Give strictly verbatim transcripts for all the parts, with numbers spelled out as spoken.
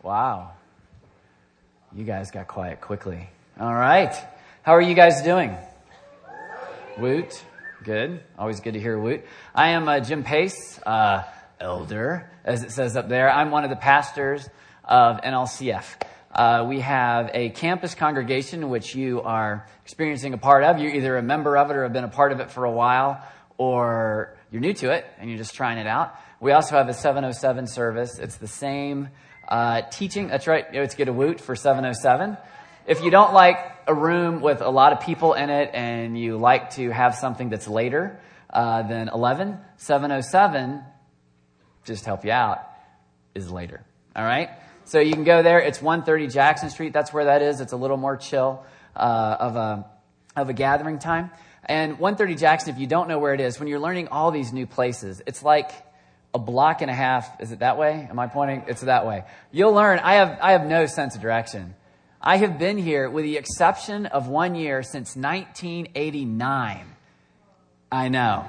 Wow. You guys got quiet quickly. All right. How are you guys doing? Woot. Good. Always good to hear woot. I am uh, Jim Pace, uh, elder, as it says up there. I'm one of the pastors of N L C F. Uh, we have a campus congregation which you are experiencing a part of. You're either a member of it or have been a part of it for a while, or you're new to it and you're just trying it out. We also have a seven oh seven service. It's the same uh, teaching. That's right. Let's get a woot for seven oh seven. If you don't like a room with a lot of people in it and you like to have something that's later uh, than eleven, seven oh seven, just to help you out, is later. All right? So you can go there. It's one thirty Jackson Street. That's where that is. It's a little more chill uh, of a of a gathering time. And one thirty Jackson, if you don't know where it is, when you're learning all these new places, it's like a block and a half. Is it that way? Am I pointing? It's that way. You'll learn. I have I have no sense of direction. I have been here, with the exception of one year, since nineteen eighty-nine. I know.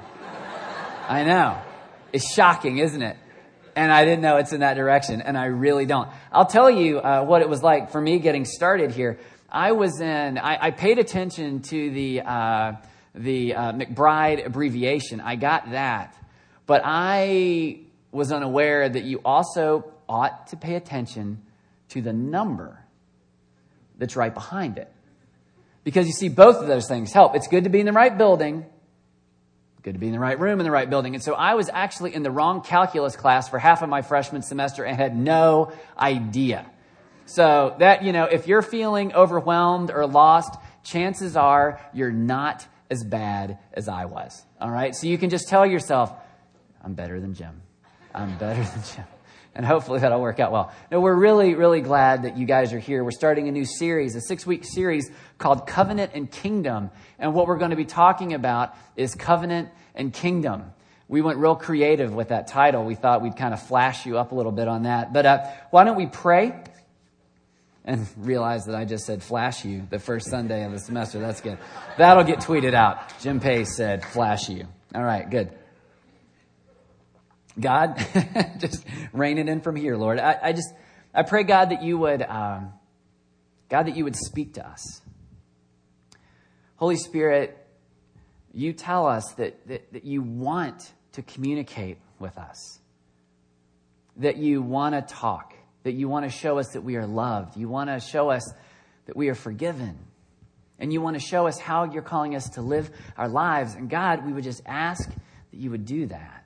I know. It's shocking, isn't it? And I didn't know it's in that direction, and I really don't. I'll tell you uh, what it was like for me getting started here. I was in, I, I paid attention to the uh, the uh, McBride abbreviation. I got that. But I was unaware that you also ought to pay attention to the number that's right behind it. Because you see, both of those things help. It's good to be in the right building. Good to be in the right room in the right building. And so I was actually in the wrong calculus class for half of my freshman semester and had no idea. So that, you know, if you're feeling overwhelmed or lost, chances are you're not as bad as I was. All right. So you can just tell yourself, I'm better than Jim. I'm better than Jim. And hopefully that'll work out well. No, we're really, really glad that you guys are here. We're starting a new series, a six-week series called Covenant and Kingdom. And what we're going to be talking about is covenant and kingdom. We went real creative with that title. We thought we'd kind of flash you up a little bit on that. But uh, why don't we pray? And realize that I just said flash you the first Sunday of the semester. That's good. That'll get tweeted out. Jim Pace said flash you. All right, good. God, just rein it in from here, Lord. I, I just, I pray, God, that you would, um, God, that you would speak to us. Holy Spirit, you tell us that, that, that you want to communicate with us, that you want to talk, that you want to show us that we are loved. You want to show us that we are forgiven. And you want to show us how you're calling us to live our lives. And God, we would just ask that you would do that.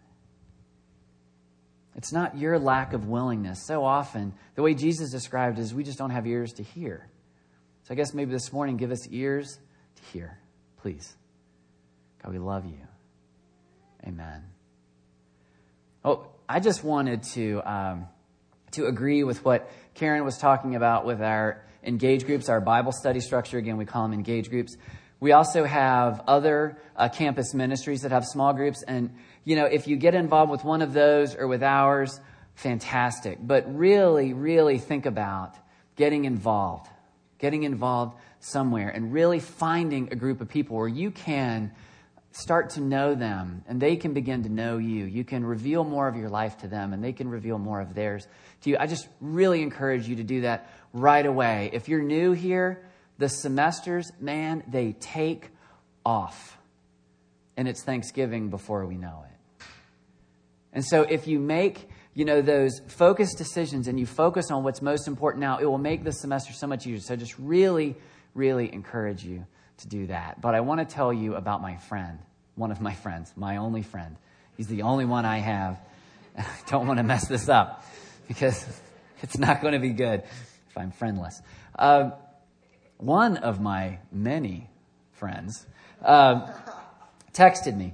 It's not your lack of willingness. So often, the way Jesus described it is we just don't have ears to hear. So I guess maybe this morning, give us ears to hear, please. God, we love you. Amen. Oh, I just wanted to um, to agree with what Karen was talking about with our engage groups, our Bible study structure. Again, we call them engage groups. We also have other uh, campus ministries that have small groups. And, you know, if you get involved with one of those or with ours, fantastic. But really, really think about getting involved, getting involved somewhere and really finding a group of people where you can start to know them and they can begin to know you. You can reveal more of your life to them and they can reveal more of theirs to you. I just really encourage you to do that right away. If you're new here, the semesters, man, they take off. And it's Thanksgiving before we know it. And so if you make, you know, those focused decisions and you focus on what's most important now, it will make the semester so much easier. So just really, really encourage you to do that. But I want to tell you about my friend, one of my friends, my only friend. He's the only one I have. And I don't want to mess this up because it's not going to be good if I'm friendless. Uh, One of my many friends uh, texted me,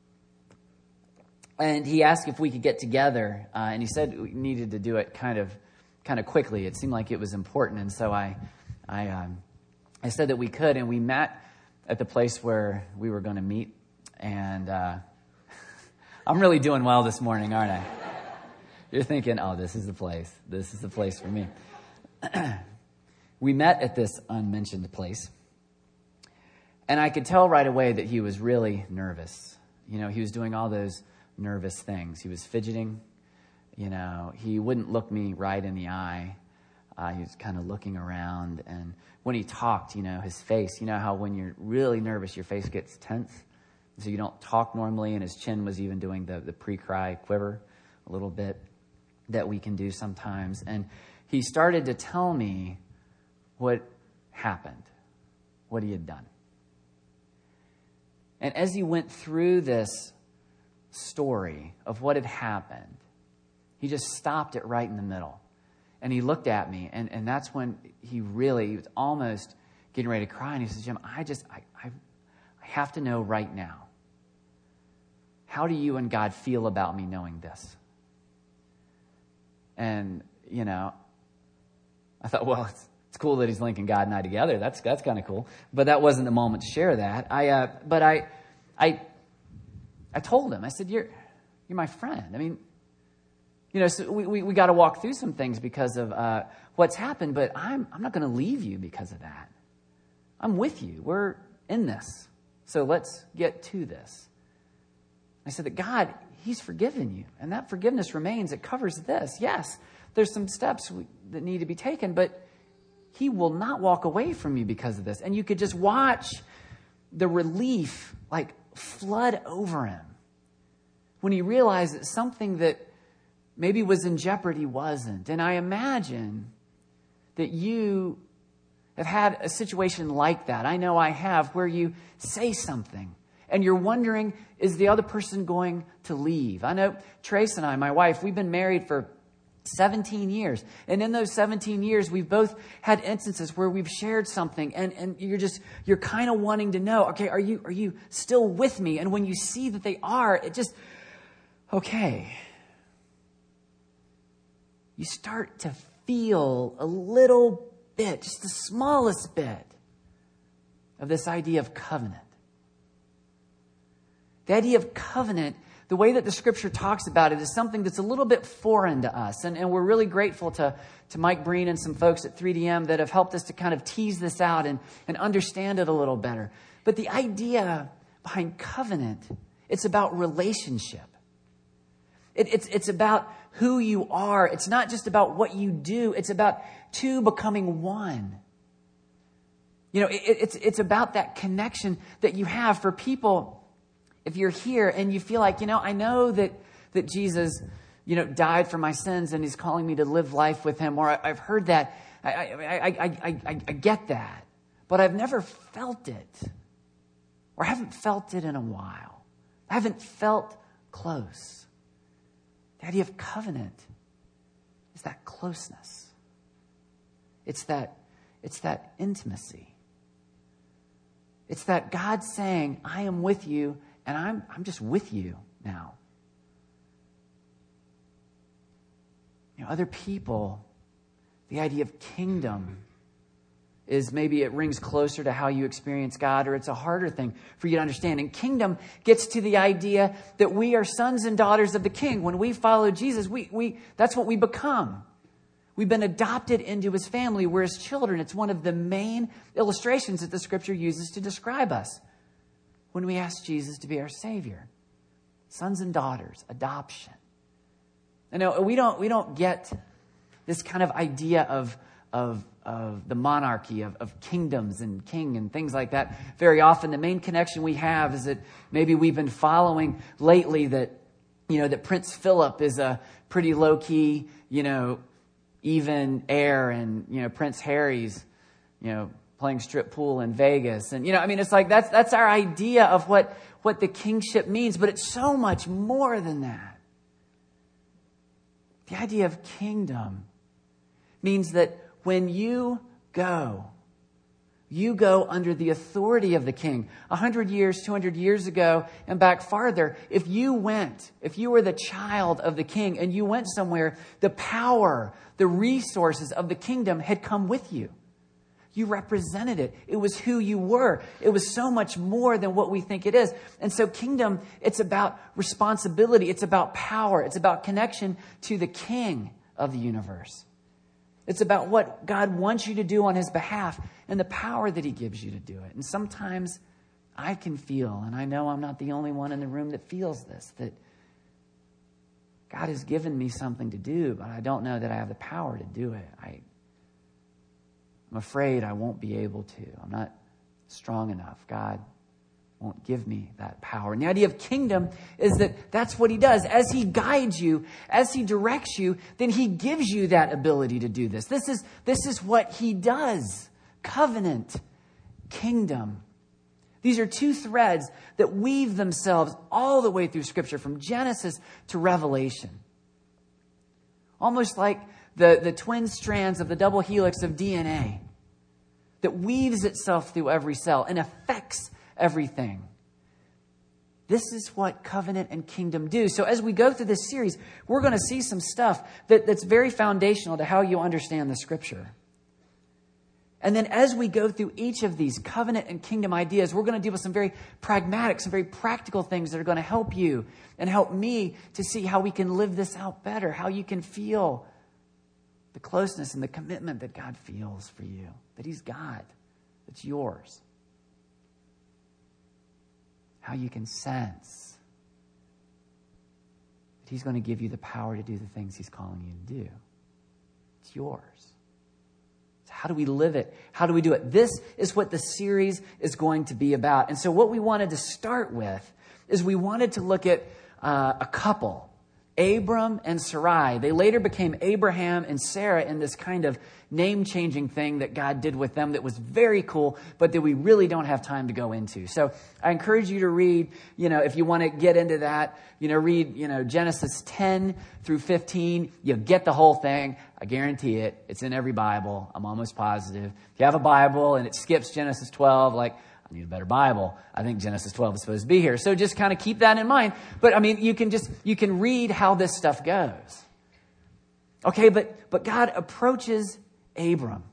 and he asked if we could get together, uh, and he said we needed to do it kind of, kind of quickly. It seemed like it was important, and so I, I, um, I said that we could, and we met at the place where we were going to meet, and uh, I'm really doing well this morning, aren't I? You're thinking, oh, this is the place. This is the place for me. We met at this unmentioned place, and I could tell right away that he was really nervous. You know, he was doing all those nervous things. He was fidgeting. You know, he wouldn't look me right in the eye. Uh, he was kind of looking around, and when he talked, you know, his face, you know how when you're really nervous, your face gets tense, so you don't talk normally, and his chin was even doing the, the pre-cry quiver a little bit that we can do sometimes. And he started to tell me what happened, what he had done. And as he went through this story of what had happened, he just stopped it right in the middle. And he looked at me, and, and that's when he really, he was almost getting ready to cry. And he says, Jim, I just, I, I, I have to know right now, how do you and God feel about me knowing this? And, you know, I thought, well, it's, it's cool that he's linking God and I together. That's that's kind of cool. But that wasn't the moment to share that. I, uh, but I, I, I told him, I said, you're, you're my friend. I mean, you know, so we, we, we got to walk through some things because of uh, what's happened, but I'm, I'm not going to leave you because of that. I'm with you. We're in this. So let's get to this. I said that God, he's forgiven you, and that forgiveness remains. It covers this. Yes, there's some steps we, that need to be taken, but he will not walk away from you because of this. And you could just watch the relief like flood over him when he realized that something that maybe was in jeopardy wasn't. And I imagine that you have had a situation like that. I know I have, where you say something and you're wondering, is the other person going to leave? I know Trace and I, my wife, we've been married for seventeen years. And in those seventeen years, we've both had instances where we've shared something and, and you're just, you're kind of wanting to know, okay, are you, are you still with me? And when you see that they are, it just, okay. You start to feel a little bit, just the smallest bit of this idea of covenant. The idea of covenant, the way that the scripture talks about it, is something that's a little bit foreign to us. And, and we're really grateful to, to Mike Breen and some folks at three D M that have helped us to kind of tease this out and, and understand it a little better. But the idea behind covenant, it's about relationship. It, it's, it's about who you are. It's not just about what you do. It's about two becoming one. You know, it, it's, it's about that connection that you have for people. If you're here and you feel like, you know, I know that, that Jesus, you know, died for my sins and he's calling me to live life with him, or I, I've heard that. I, I, I, I, I, I get that, but I've never felt it, or haven't felt it in a while. I haven't felt close. The idea of covenant is that closeness. It's that, it's that intimacy. It's that God saying, I am with you, and I'm, I'm just with you now. You know, other people, the idea of kingdom is maybe it rings closer to how you experience God, or it's a harder thing for you to understand. And kingdom gets to the idea that we are sons and daughters of the King. When we follow Jesus, we, we that's what we become. We've been adopted into his family. We're his children. It's one of the main illustrations that the scripture uses to describe us when we ask Jesus to be our Savior. Sons and daughters, adoption. I know we don't we don't get this kind of idea of of of the monarchy, of, of kingdoms and king and things like that. Very often the main connection we have is that maybe we've been following lately that, you know, that Prince Philip is a pretty low-key, you know, even heir, and, you know, Prince Harry's, you know, playing strip pool in Vegas. And, you know, I mean, it's like that's that's our idea of what, what the kingship means, but it's so much more than that. The idea of kingdom means that when you go, you go under the authority of the king. A hundred years, two hundred years ago, and back farther, if you went, if you were the child of the king and you went somewhere, the power, the resources of the kingdom had come with you. You represented it. It was who you were. It was so much more than what we think it is. And so kingdom, it's about responsibility. It's about power. It's about connection to the king of the universe. It's about what God wants you to do on his behalf and the power that he gives you to do it. And sometimes I can feel, and I know I'm not the only one in the room that feels this, that God has given me something to do, but I don't know that I have the power to do it. I, I'm afraid I won't be able to. I'm not strong enough. God won't give me that power. And the idea of kingdom is that that's what he does. As he guides you, as he directs you, then he gives you that ability to do this. This is, this is what he does. Covenant, kingdom. These are two threads that weave themselves all the way through Scripture, from Genesis to Revelation. Almost like the, the twin strands of the double helix of D N A that weaves itself through every cell and affects everything. This is what covenant and kingdom do. So as we go through this series, we're going to see some stuff that, that's very foundational to how you understand the Scripture. And then as we go through each of these covenant and kingdom ideas, we're going to deal with some very pragmatic, some very practical things that are going to help you and help me to see how we can live this out better, how you can feel the closeness and the commitment that God feels for you, that he's God, that's yours. How you can sense that he's going to give you the power to do the things he's calling you to do. It's yours. How do we live it? How do we do it? This is what the series is going to be about. And so what we wanted to start with is we wanted to look at uh, a couple, Abram and Sarai. They later became Abraham and Sarah in this kind of name-changing thing that God did with them that was very cool, but that we really don't have time to go into. So I encourage you to read, you know, if you want to get into that, you know, read, you know, Genesis ten through fifteen. You'll get the whole thing. I guarantee it. It's in every Bible. I'm almost positive. If you have a Bible and it skips Genesis twelve, like, I need a better Bible. I think Genesis twelve is supposed to be here. So just kind of keep that in mind. But I mean, you can just, you can read how this stuff goes. Okay, but, but God approaches Abram,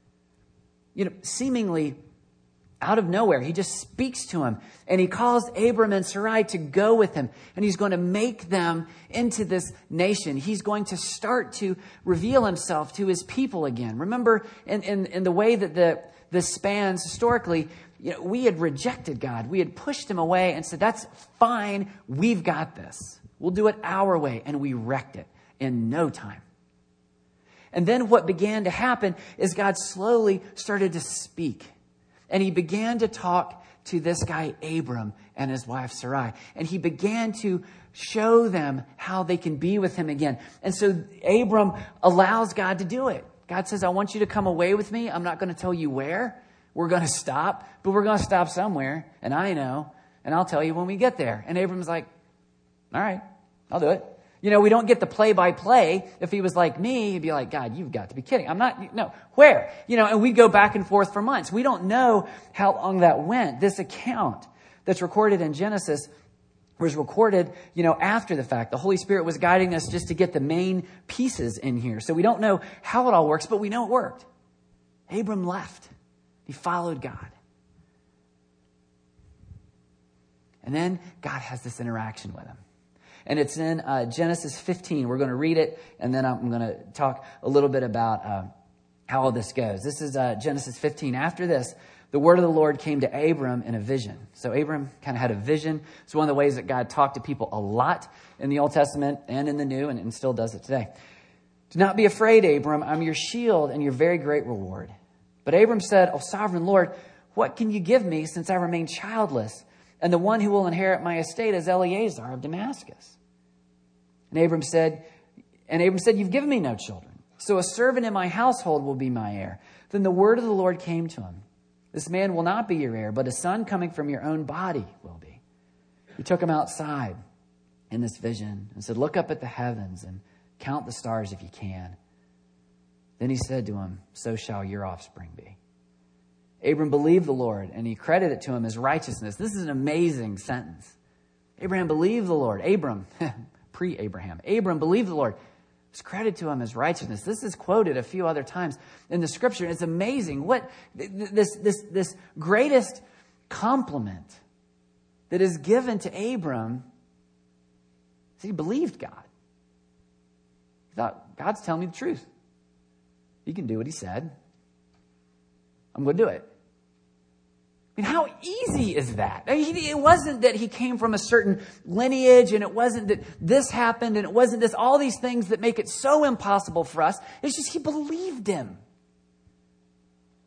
you know, seemingly out of nowhere. He just speaks to him and he calls Abram and Sarai to go with him, and he's going to make them into this nation. He's going to start to reveal himself to his people again. Remember, in, in, in the way that the this spans historically, you know, we had rejected God. We had pushed him away and said, that's fine. We've got this. We'll do it our way. And we wrecked it in no time. And then what began to happen is God slowly started to speak. And he began to talk to this guy, Abram, and his wife, Sarai. And he began to show them how they can be with him again. And so Abram allows God to do it. God says, I want you to come away with me. I'm not going to tell you where. We're going to stop, but we're going to stop somewhere. And I know, and I'll tell you when we get there. And Abram's like, all right, I'll do it. You know, we don't get the play-by-play. If he was like me, he'd be like, God, you've got to be kidding. I'm not, no, where? You know, and we go back and forth for months. We don't know how long that went. This account that's recorded in Genesis was recorded, you know, after the fact. The Holy Spirit was guiding us just to get the main pieces in here. So we don't know how it all works, but we know it worked. Abram left. He followed God. And then God has this interaction with him. And it's in uh, Genesis fifteen. We're going to read it, and then I'm going to talk a little bit about uh, how all this goes. This is uh, Genesis fifteen. After this, the word of the Lord came to Abram in a vision. So Abram kind of had a vision. It's one of the ways that God talked to people a lot in the Old Testament and in the New, and, and still does it today. Do not be afraid, Abram. I'm your shield and your very great reward. But Abram said, O sovereign Lord, what can you give me since I remain childless? And the one who will inherit my estate is Eliezer of Damascus. And Abram said, and Abram said, you've given me no children. So a servant in my household will be my heir. Then the word of the Lord came to him. This man will not be your heir, but a son coming from your own body will be. He took him outside in this vision and said, look up at the heavens and count the stars if you can. Then he said to him, so shall your offspring be. Abram believed the Lord, and he credited it to him as righteousness. This is an amazing sentence. Abraham believed the Lord. Abram, pre-Abraham. Abram believed the Lord. It's credited to him as righteousness. This is quoted a few other times in the Scripture. It's amazing what this, this, this greatest compliment that is given to Abram is he believed God. He thought, God's telling me the truth. He can do what he said. I'm going to do it. I mean, how easy is that? I mean, it wasn't that he came from a certain lineage, and it wasn't that this happened, and it wasn't this, all these things that make it so impossible for us. It's just he believed him.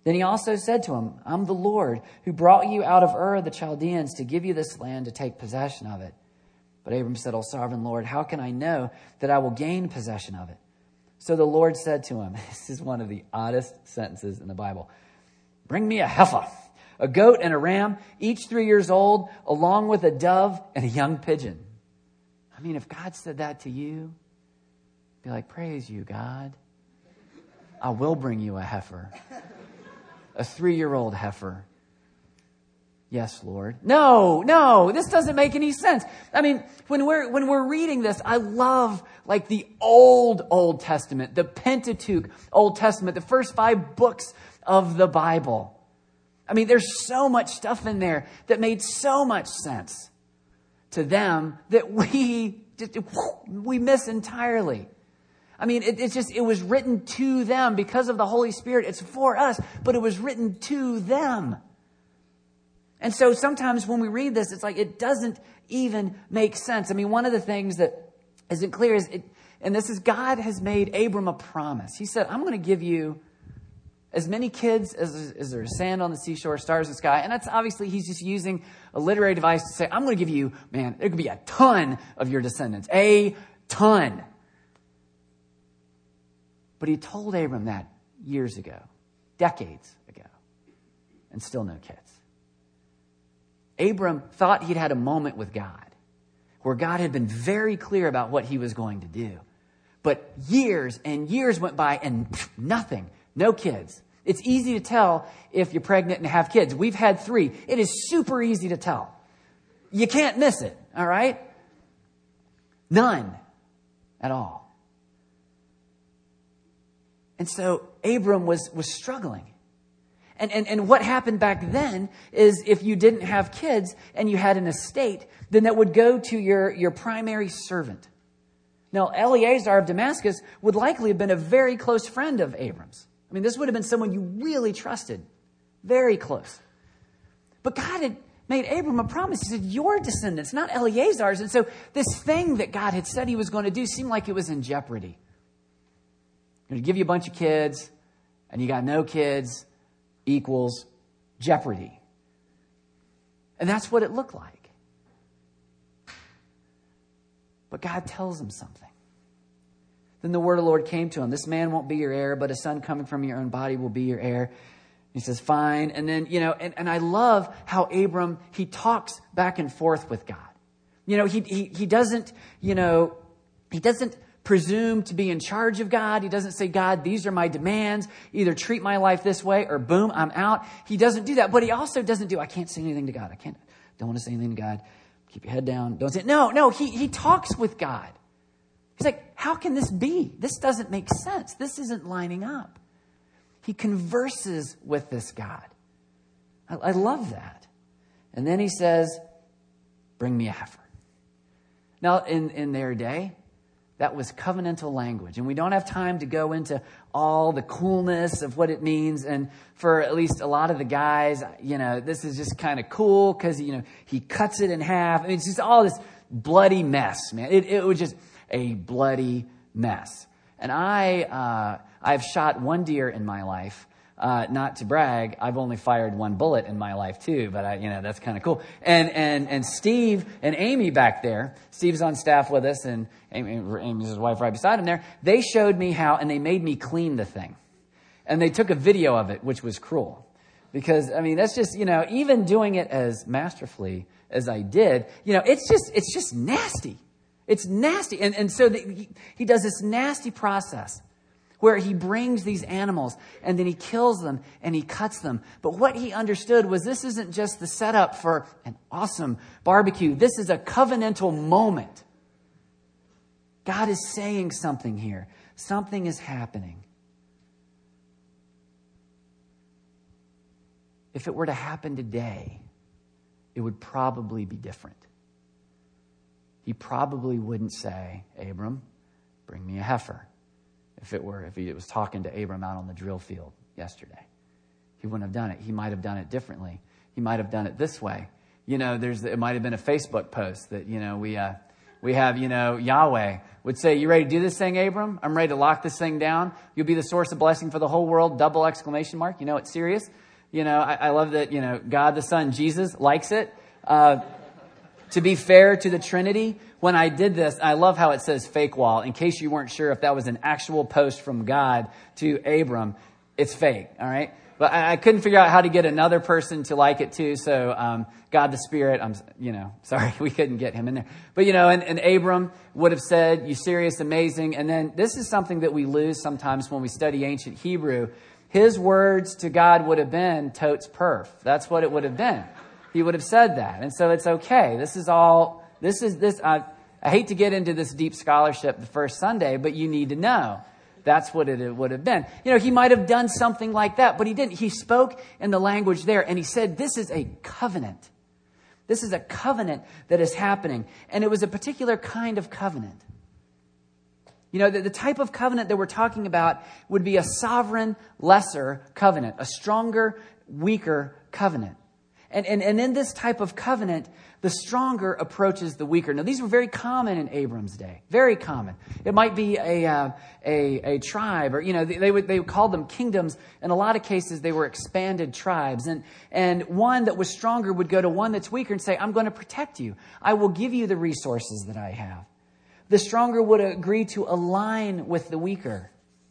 Then he also said to him, I'm the Lord who brought you out of Ur of the Chaldeans to give you this land to take possession of it. But Abram said, O sovereign Lord, how can I know that I will gain possession of it? So the Lord said to him, this is one of the oddest sentences in the Bible, bring me a heifer, a goat and a ram, each three years old, along with a dove and a young pigeon. I mean, if God said that to you, be like, praise you, God. I will bring you a heifer, a three-year-old heifer. Yes, Lord. No, no, this doesn't make any sense. I mean, when we're, when we're reading this, I love like the old, Old Testament, the Pentateuch Old Testament, the first five books of the Bible. I mean, there's so much stuff in there that made so much sense to them that we just, we miss entirely. I mean, it, it's just, it was written to them because of the Holy Spirit. It's for us, but it was written to them. And so sometimes when we read this, it's like it doesn't even make sense. I mean, one of the things that isn't clear is, it, and this is God has made Abram a promise. He said, I'm going to give you as many kids as, as there's sand on the seashore, stars in the sky. And that's obviously, he's just using a literary device to say, I'm going to give you, man, there could be a ton of your descendants. A ton. But he told Abram that years ago, decades ago, and still no kids. Abram thought he'd had a moment with God where God had been very clear about what he was going to do. But years and years went by and pff, nothing, no kids. It's easy to tell if you're pregnant and have kids. We've had three. It is super easy to tell. You can't miss it, all right? None at all. And so Abram was, was struggling. And, and, and what happened back then is if you didn't have kids and you had an estate, then that would go to your, your primary servant. Now, Eleazar of Damascus would likely have been a very close friend of Abram's. I mean, this would have been someone you really trusted. Very close. But God had made Abram a promise. He said, your descendants, not Eleazar's. And so this thing that God had said he was going to do seemed like it was in jeopardy. I'm going to give you a bunch of kids, and you got no kids, equals jeopardy. And that's what it looked like. But God tells him something. Then the word of the Lord came to him. This man won't be your heir, but a son coming from your own body will be your heir. He says, fine. And then, you know, and, and I love how Abram, he talks back and forth with God. You know, he, he, he doesn't, you know, he doesn't presume to be in charge of God. He doesn't say, God, these are my demands. Either treat my life this way or boom, I'm out. He doesn't do that. But he also doesn't do, I can't say anything to God. I can't, don't want to say anything to God. Keep your head down. Don't say, no, no, he, he talks with God. He's like, how can this be? This doesn't make sense. This isn't lining up. He converses with this God. I, I love that. And then he says, bring me a heifer. Now, in, in their day, that was covenantal language. And we don't have time to go into all the coolness of what it means. And for at least a lot of the guys, you know, this is just kind of cool because, you know, he cuts it in half. I mean, it's just all this bloody mess, man. It, it was just a bloody mess. And I, uh, I've shot one deer in my life. Uh, not to brag, I've only fired one bullet in my life too, but I, you know, that's kind of cool. And, and, and Steve and Amy back there, Steve's on staff with us and Amy, Amy's his wife right beside him there. They showed me how, and they made me clean the thing. And they took a video of it, which was cruel. Because, I mean, that's just, you know, even doing it as masterfully as I did, you know, it's just, it's just nasty. It's nasty. And, and so the, he, he does this nasty process where he brings these animals and then he kills them and he cuts them. But what he understood was this isn't just the setup for an awesome barbecue. This is a covenantal moment. God is saying something here. Something is happening. If it were to happen today, it would probably be different. He probably wouldn't say, Abram, bring me a heifer. If it were, if he was talking to Abram out on the drill field yesterday, he wouldn't have done it. He might have done it differently. He might have done it this way. You know, there's, it might have been a Facebook post that, you know, we, uh, We have, you know, Yahweh would say, you ready to do this thing, Abram? I'm ready to lock this thing down. You'll be the source of blessing for the whole world. Double exclamation mark. You know, it's serious. You know, I, I love that, you know, God the Son, Jesus likes it. Uh, to be fair to the Trinity, when I did this, I love how it says fake wall. In case you weren't sure if that was an actual post from God to Abram, it's fake. All right. But I, I couldn't figure out how to get another person to like it too. So, um, God the Spirit, I'm, you know, sorry, we couldn't get him in there. But, you know, and, and Abram would have said, you serious, amazing. And then this is something that we lose sometimes when we study ancient Hebrew. His words to God would have been totes perf. That's what it would have been. He would have said that. And so it's okay. This is all, this is this, I, I hate to get into this deep scholarship the first Sunday, but you need to know. That's what it would have been. You know, he might have done something like that, but he didn't. He spoke in the language there, and he said, this is a covenant. This is a covenant that is happening. And it was a particular kind of covenant. You know, the, the type of covenant that we're talking about would be a sovereign, lesser covenant, a stronger, weaker covenant. And, and, and in this type of covenant, the stronger approaches the weaker. Now, these were very common in Abram's day. Very common. It might be a uh, a, a tribe, or, you know, they, they would they would call them kingdoms. In a lot of cases, they were expanded tribes. And, and one that was stronger would go to one that's weaker and say, I'm going to protect you. I will give you the resources that I have. The stronger would agree to align with the weaker.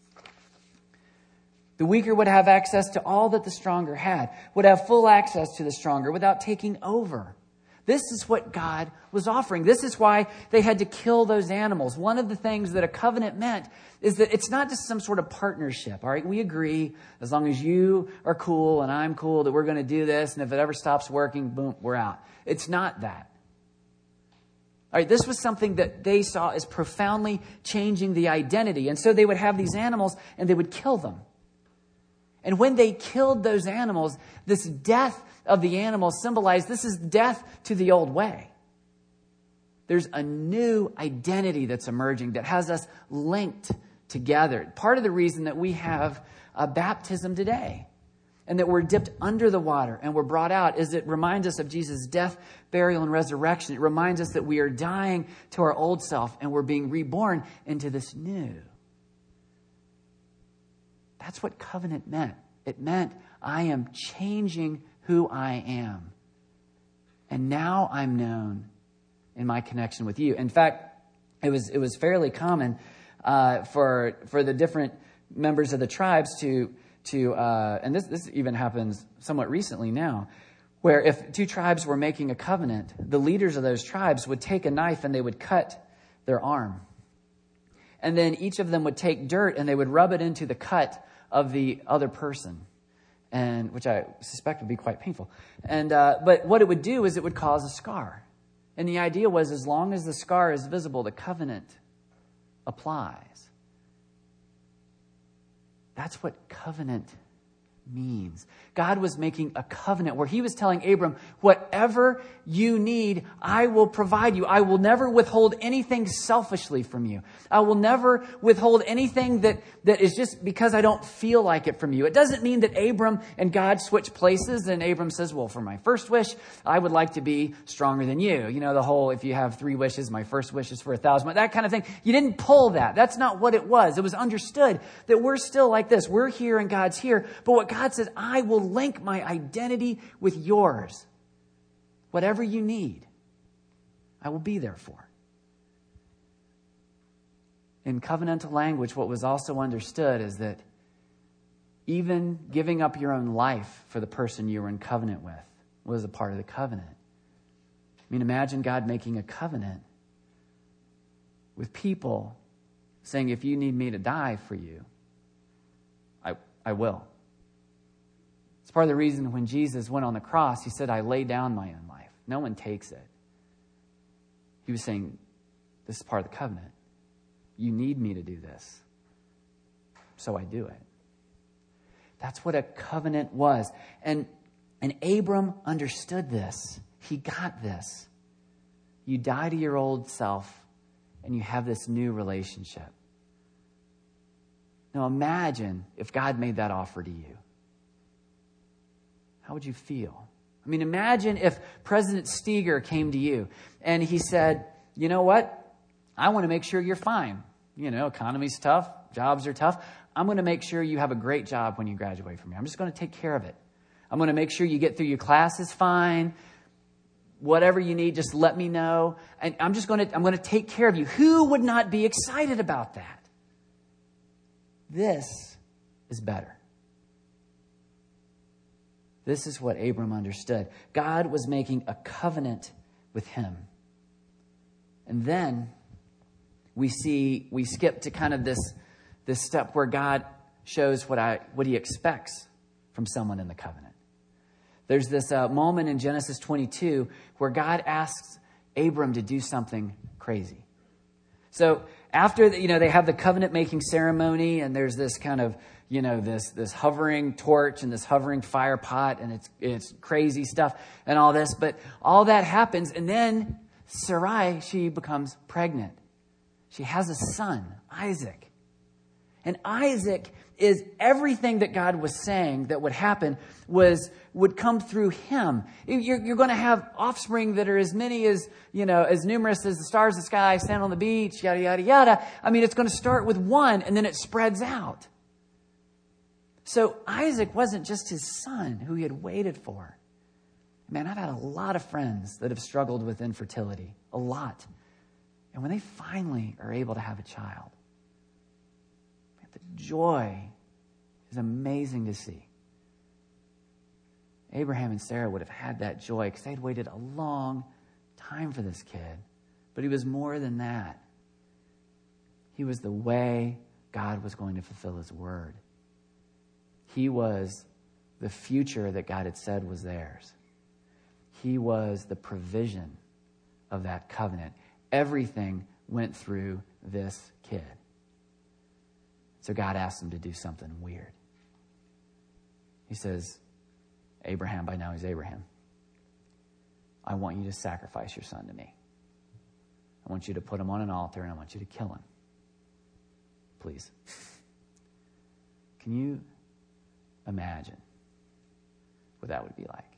The weaker would have access to all that the stronger had, would have full access to the stronger without taking over. This is what God was offering. This is why they had to kill those animals. One of the things that a covenant meant is that it's not just some sort of partnership. All right, we agree, as long as you are cool and I'm cool, that we're going to do this. And if it ever stops working, boom, we're out. It's not that. All right, this was something that they saw as profoundly changing the identity. And so they would have these animals and they would kill them. And when they killed those animals, this death of the animals symbolized this is death to the old way. There's a new identity that's emerging that has us linked together. Part of the reason that we have a baptism today and that we're dipped under the water and we're brought out is it reminds us of Jesus' death, burial, and resurrection. It reminds us that we are dying to our old self and we're being reborn into this new. That's what covenant meant. It meant I am changing who I am. And now I'm known in my connection with you. In fact, it was it was fairly common uh, for for the different members of the tribes to to uh, and this this even happens somewhat recently now, where if two tribes were making a covenant, the leaders of those tribes would take a knife and they would cut their arm, and then each of them would take dirt and they would rub it into the cut of the other person, and which I suspect would be quite painful. And uh, but what it would do is it would cause a scar. And the idea was as long as the scar is visible, the covenant applies. That's what covenant means. God was making a covenant where he was telling Abram, whatever you need, I will provide you. I will never withhold anything selfishly from you. I will never withhold anything that, that is just because I don't feel like it from you. It doesn't mean that Abram and God switch places and Abram says, well, for my first wish, I would like to be stronger than you. You know, the whole, if you have three wishes, my first wish is for a thousand, that kind of thing. You didn't pull that. That's not what it was. It was understood that we're still like this. We're here and God's here. But what God says, I will link my identity with yours. Whatever you need, I will be there for. In covenantal language, what was also understood is that even giving up your own life for the person you were in covenant with was a part of the covenant. I mean, imagine God making a covenant with people saying, if you need me to die for you, I, I will. It's part of the reason when Jesus went on the cross, he said, I lay down my own life. No one takes it. He was saying, this is part of the covenant. You need me to do this. So I do it. That's what a covenant was. And, and Abram understood this. He got this. You die to your old self and you have this new relationship. Now imagine if God made that offer to you. How would you feel? I mean, imagine if President Steger came to you and he said, you know what? I want to make sure you're fine. You know, economy's tough. Jobs are tough. I'm going to make sure you have a great job when you graduate from here. I'm just going to take care of it. I'm going to make sure you get through your classes fine. Whatever you need, just let me know. And I'm just going to, I'm going to take care of you. Who would not be excited about that? This is better. This is what Abram understood. God was making a covenant with him. And then we see, we skip to kind of this, this step where God shows what I, what he expects from someone in the covenant. There's this uh, moment in Genesis twenty-two where God asks Abram to do something crazy. So after, the, you know, they have the covenant making ceremony, and there's this kind of, you know, this, this hovering torch and this hovering fire pot, and it's, it's crazy stuff and all this. But all that happens. And then Sarai, she becomes pregnant. She has a son, Isaac. And Isaac is everything that God was saying that would happen was would come through him. You're, you're going to have offspring that are as many as, you know, as numerous as the stars in the sky, sand on the beach, yada, yada, yada. I mean, it's going to start with one and then it spreads out. So Isaac wasn't just his son who he had waited for. Man, I've had a lot of friends that have struggled with infertility, a lot. And when they finally are able to have a child, man, the joy is amazing to see. Abraham and Sarah would have had that joy because they'd waited a long time for this kid. But he was more than that. He was the way God was going to fulfill his word. He was the future that God had said was theirs. He was the provision of that covenant. Everything went through this kid. So God asked him to do something weird. He says, Abraham, by now he's Abraham, I want you to sacrifice your son to me. I want you to put him on an altar and I want you to kill him. Please. Can you imagine what that would be like?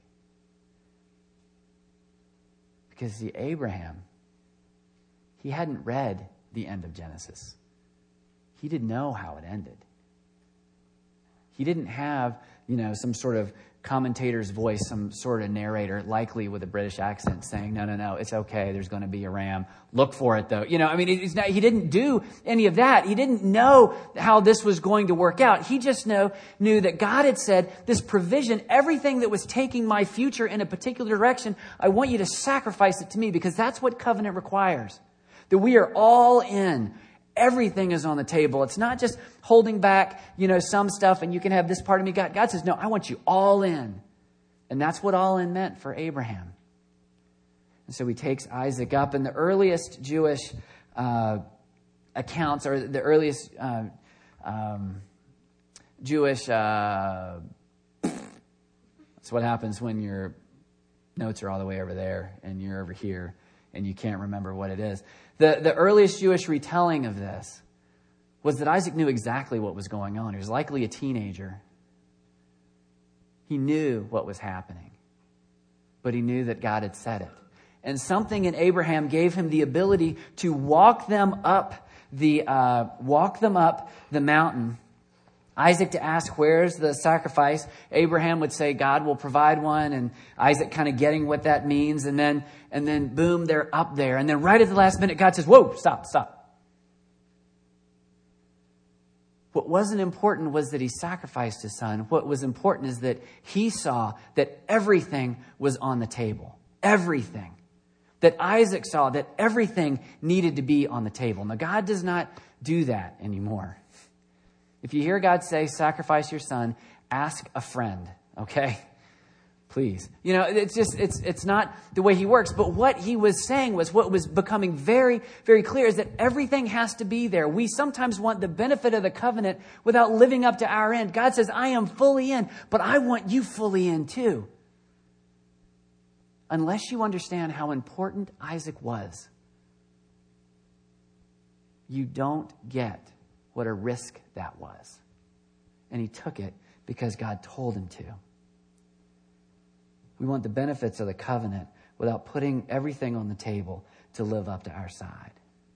Because see, Abraham, he hadn't read the end of Genesis. He didn't know how it ended. He didn't have, you know, some sort of commentator's voice, some sort of narrator, likely with a British accent, saying, no, no, no, it's okay, there's going to be a ram. Look for it, though. You know, I mean, it's not, he didn't do any of that. He didn't know how this was going to work out. He just know, knew that God had said, this provision, everything that was taking my future in a particular direction, I want you to sacrifice it to me, because that's what covenant requires. That we are all in. Everything is on the table. It's not just holding back, you know, some stuff and you can have this part of me. God, God says, no, I want you all in. And that's what all in meant for Abraham. And so he takes Isaac up. And the earliest Jewish uh, accounts, or the earliest uh, um, Jewish, uh, that's what happens when your notes are all the way over there and you're over here and you can't remember what it is. The, the earliest Jewish retelling of this was that Isaac knew exactly what was going on. He was likely a teenager. He knew what was happening, but he knew that God had said it. And something in Abraham gave him the ability to walk them up the uh, walk them up the mountain. Isaac to ask, where's the sacrifice? Abraham would say, God will provide one. And Isaac kind of getting what that means. And then, and then boom, they're up there. And then right at the last minute, God says, whoa, stop, stop. What wasn't important was that he sacrificed his son. What was important is that he saw that everything was on the table. Everything. That Isaac saw that everything needed to be on the table. Now, God does not do that anymore. If you hear God say, sacrifice your son, ask a friend, okay? Please. You know, it's just, it's it's not the way he works. But what he was saying was, what was becoming very, very clear is that everything has to be there. We sometimes want the benefit of the covenant without living up to our end. God says, I am fully in, but I want you fully in too. Unless you understand how important Isaac was, you don't get what a risk that was. And he took it because God told him to. We want the benefits of the covenant without putting everything on the table, to live up to our side.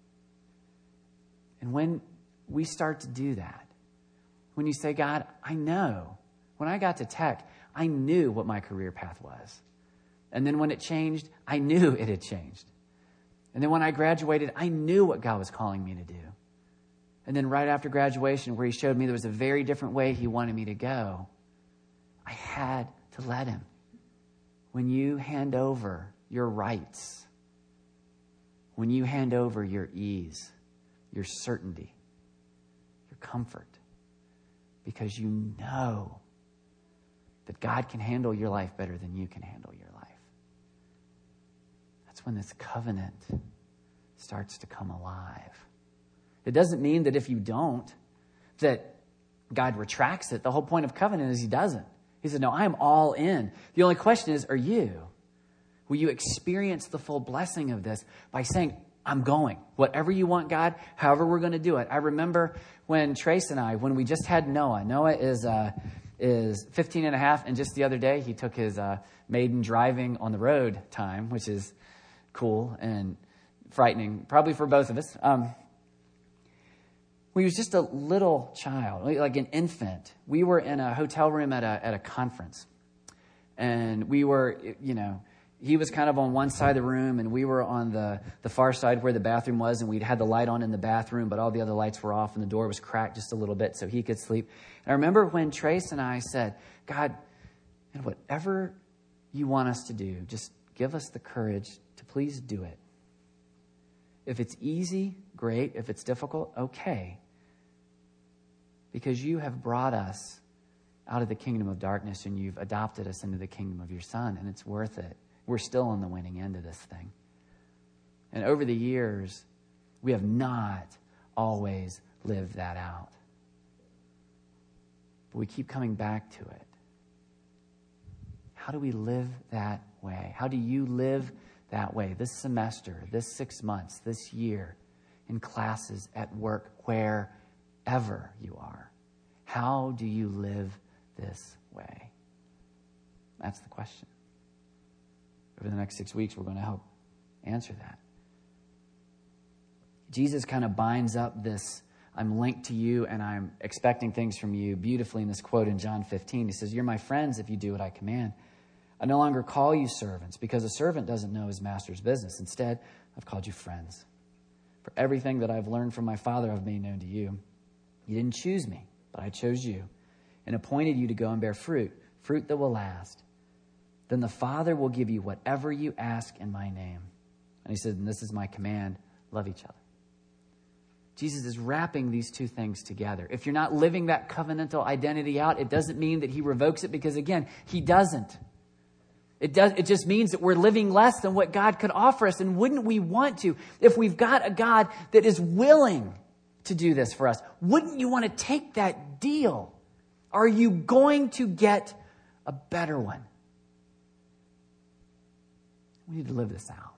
And when we start to do that, when you say, God, I know, when I got to tech, I knew what my career path was. And then when it changed, I knew it had changed. And then when I graduated, I knew what God was calling me to do. And then right after graduation, where he showed me there was a very different way he wanted me to go, I had to let him. When you hand over your rights, when you hand over your ease, your certainty, your comfort, because you know that God can handle your life better than you can handle your life. That's when this covenant starts to come alive. It doesn't mean that if you don't, that God retracts it. The whole point of covenant is he doesn't. He said, no, I am all in. The only question is, are you? Will you experience the full blessing of this by saying, I'm going. Whatever you want, God, however we're going to do it. I remember when Trace and I, when we just had Noah. Noah is uh, is fifteen and a half, and just the other day, he took his uh, maiden driving on the road time, which is cool and frightening, probably for both of us. Um, when he was just a little child, like an infant, we were in a hotel room at a at a conference, and we were, you know, he was kind of on one side of the room, and we were on the, the far side where the bathroom was, and we'd had the light on in the bathroom, but all the other lights were off, and the door was cracked just a little bit so he could sleep. And I remember when Trace and I said, God, whatever you want us to do, just give us the courage to please do it. If it's easy, great. If it's difficult, okay. Because you have brought us out of the kingdom of darkness, and you've adopted us into the kingdom of your Son, and it's worth it. We're still on the winning end of this thing. And over the years, we have not always lived that out. But we keep coming back to it. How do we live that way? How do you live that way this semester, this six months, this year, in classes, at work, wherever you are? How do you live this way? That's the question. Over the next six weeks, we're going to help answer that. Jesus kind of binds up this, I'm linked to you and I'm expecting things from you, beautifully in this quote in John fifteen. He says, you're my friends if you do what I command. I no longer call you servants, because a servant doesn't know his master's business. Instead, I've called you friends. For everything that I've learned from my Father I've made known to you. You didn't choose me, but I chose you and appointed you to go and bear fruit, fruit that will last. Then the Father will give you whatever you ask in my name. And he said, and this is my command, love each other. Jesus is wrapping these two things together. If you're not living that covenantal identity out, it doesn't mean that he revokes it, because again, he doesn't. It does. It just means that we're living less than what God could offer us. And wouldn't we want to, if we've got a God that is willing to do this for us, wouldn't you want to take that deal? Are you going to get a better one? We need to live this out.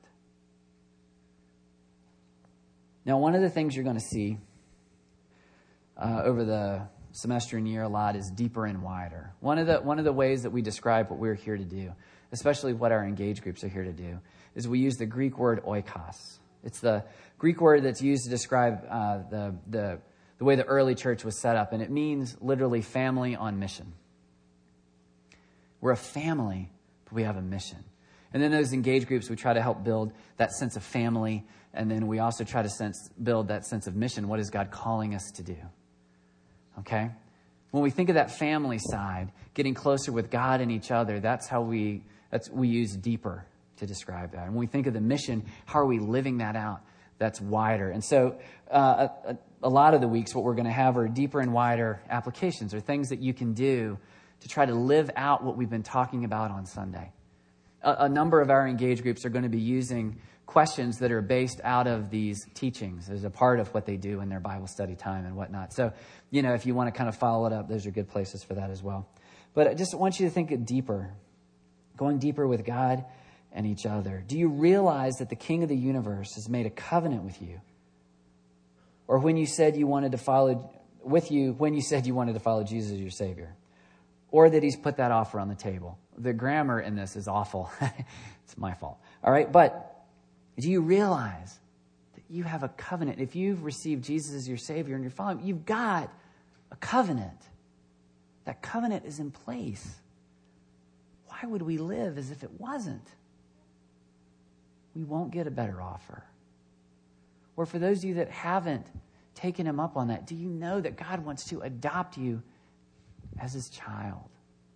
Now, one of the things you're going to see uh, over the semester and year a lot is deeper and wider. One of the one of the ways that we describe what we're here to do, especially what our engaged groups are here to do, is we use the Greek word oikos. It's the Greek word that's used to describe uh, the, the, the way the early church was set up, and it means literally family on mission. We're a family, but we have a mission. And then those engaged groups, we try to help build that sense of family. And then we also try to sense, build that sense of mission. What is God calling us to do? Okay? When we think of that family side, getting closer with God and each other, that's how we, that's, we use deeper to describe that. And when we think of the mission, how are we living that out? That's wider. And so uh, a, a lot of the weeks, what we're going to have are deeper and wider applications, or things that you can do to try to live out what we've been talking about on Sunday. A number of our engaged groups are going to be using questions that are based out of these teachings as a part of what they do in their Bible study time and whatnot. So, you know, if you want to kind of follow it up, those are good places for that as well. But I just want you to think it deeper, going deeper with God and each other. Do you realize that the King of the universe has made a covenant with you? Or when you said you wanted to follow with you, when you said you wanted to follow Jesus as your Savior? Or that he's put that offer on the table. The grammar in this is awful. It's my fault. All right. But Do you realize that you have a covenant? If you've received Jesus as your Savior and you're following him, you've got a covenant. That covenant is in place. Why would we live as if it wasn't? We won't get a better offer. Or for those of you that haven't taken him up on that, do you know that God wants to adopt you as his child?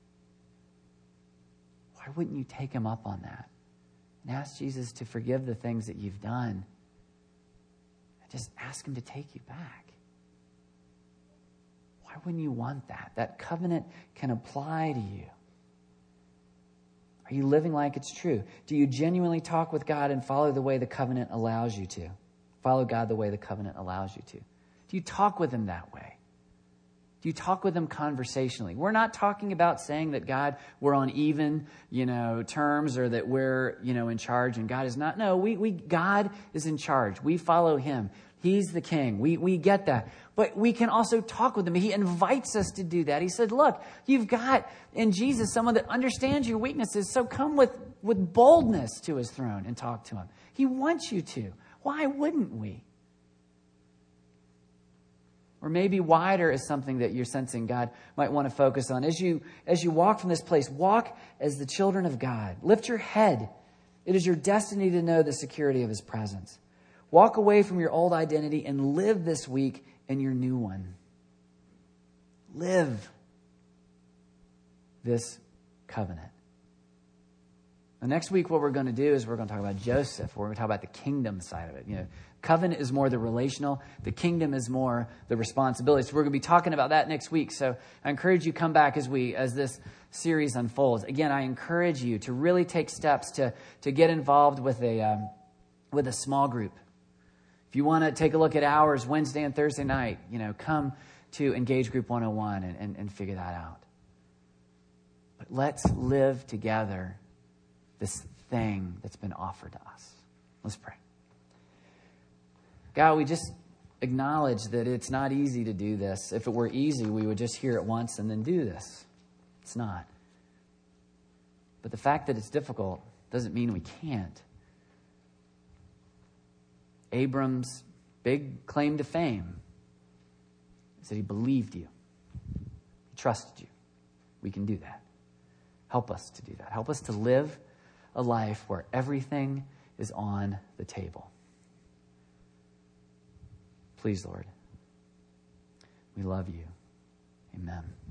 Why wouldn't you take him up on that and ask Jesus to forgive the things that you've done and just ask him to take you back? Why wouldn't you want that? That covenant can apply to you. Are you living like it's true? Do you genuinely talk with God and follow the way the covenant allows you to? Follow God the way the covenant allows you to. Do you talk with him that way? Do you talk with him conversationally? We're not talking about saying that God, we're on even, you know, terms, or that we're, you know, in charge and God is not. No, we, we, God is in charge. We follow him. He's the king. We, we get that. But we can also talk with him. He invites us to do that. He said, look, you've got in Jesus someone that understands your weaknesses. So come with, with boldness to his throne and talk to him. He wants you to. Why wouldn't we? Or maybe wider is something that you're sensing God might want to focus on. As you, as you walk from this place, walk as the children of God. Lift your head. It is your destiny to know the security of his presence. Walk away from your old identity and live this week in your new one. Live this covenant. Now, next week, what we're going to do is we're going to talk about Joseph. We're going to talk about the kingdom side of it. You know, covenant is more the relational. The kingdom is more the responsibility. So we're going to be talking about that next week. So I encourage you to come back as we as this series unfolds. Again, I encourage you to really take steps to to get involved with a um, with a small group. If you want to take a look at hours Wednesday and Thursday night, you know, come to Engage Group one oh one and, and, and figure that out. But let's live together this thing that's been offered to us. Let's pray. God, we just acknowledge that it's not easy to do this. If it were easy, we would just hear it once and then do this. It's not. But the fact that it's difficult doesn't mean we can't. Abram's big claim to fame is that he believed you. He trusted you. We can do that. Help us to do that. Help us to live a life where everything is on the table. Please, Lord, we love you. Amen.